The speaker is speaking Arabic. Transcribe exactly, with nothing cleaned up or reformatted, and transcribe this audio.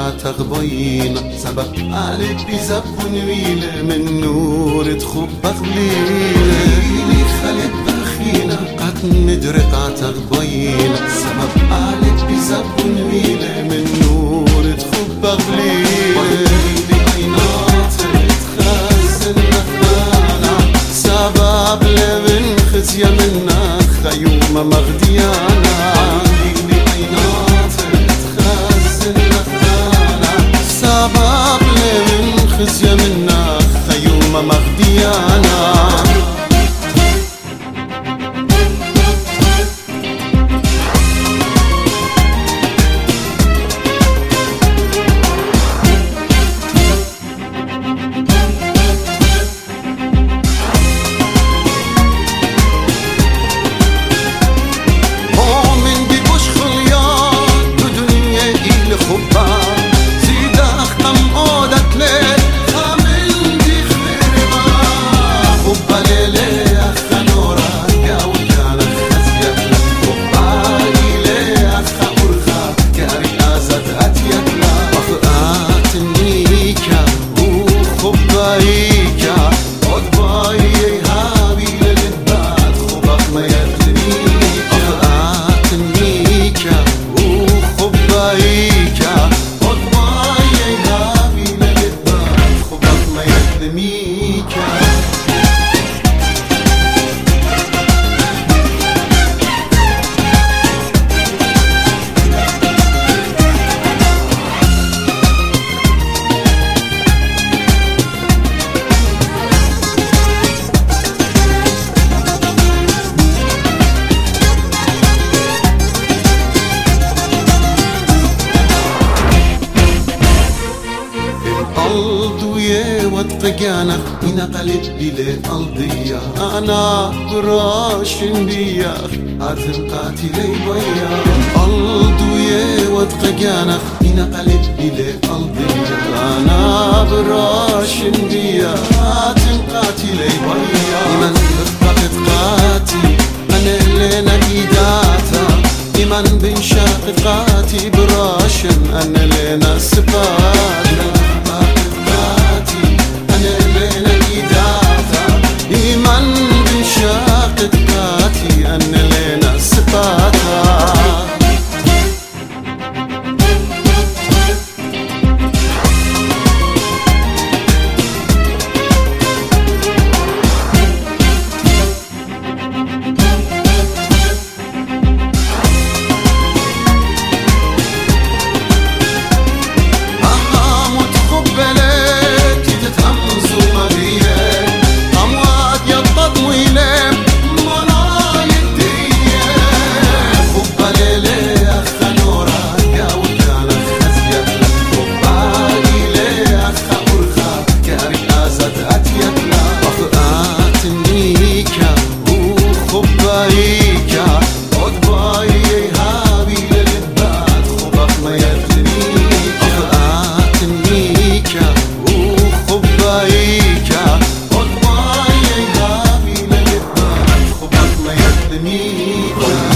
تغبينا سبب قالب بزبون ويلة من نور تخب بغليلة لي خلب بخينا قد ندرق تغبينا سبب قالب بزبون ويلة من نور تخب بغليلة بينات تخزن نخانا سبب لبن خزية منا خيوم مغديانا سبب لمن خزية منا خيومة مغديانا مؤمن ببوش خليان بدنيا إلي خبا واتقانا إنا قلت بلي الضيا أنا براشن بيا أثم قاتلي بيا الضوية واتقانا إنا قلت بلي الضيا أنا براشن بيا أثم قاتلي بيا إمن بفقت قاتي أنا اللي نقيداتا إمن بنشاق قاتي براشن أنا اللي نسباتا إيمان بشاقت قاتي أن لنا سباتا me.